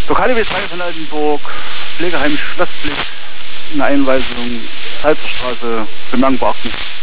Lokale W3 von Altenburg, Pflegeheim Schlossblick, eine Einweisung, Salzerstraße, Bemerkung beachten.